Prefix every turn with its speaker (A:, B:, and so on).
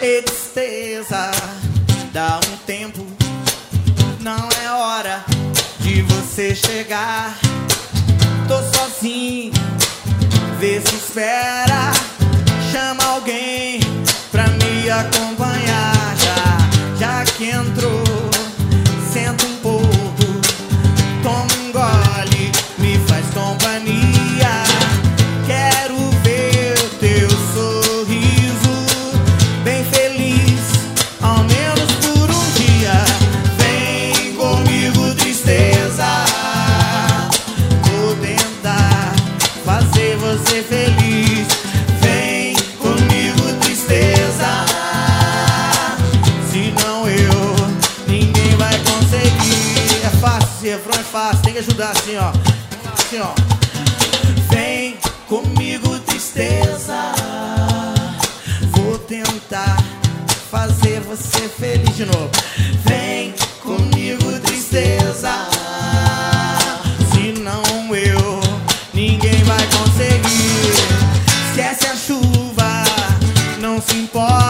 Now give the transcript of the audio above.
A: E tristeza, dá um tempo, não é hora de você chegar. Tô sozinho, vê se espera, chama alguém pra me acompanhar. Já que entrou, senta um pouco, toma um gole, me faz companhia. Quero ver o teu sorriso, bem feliz, ao menos por um dia. Vem comigo, tristeza, vou tentar fazer você feliz. Vem comigo, tristeza, senão ninguém vai conseguir. É fácil, esse refrão é fácil, tem que ajudar assim, ó. Assim, ó. Vem comigo, tristeza, vou tentar fazer você feliz de novo. Vem comigo, tristeza, senão ninguém vai conseguir. Esquece a chuva, não se importa.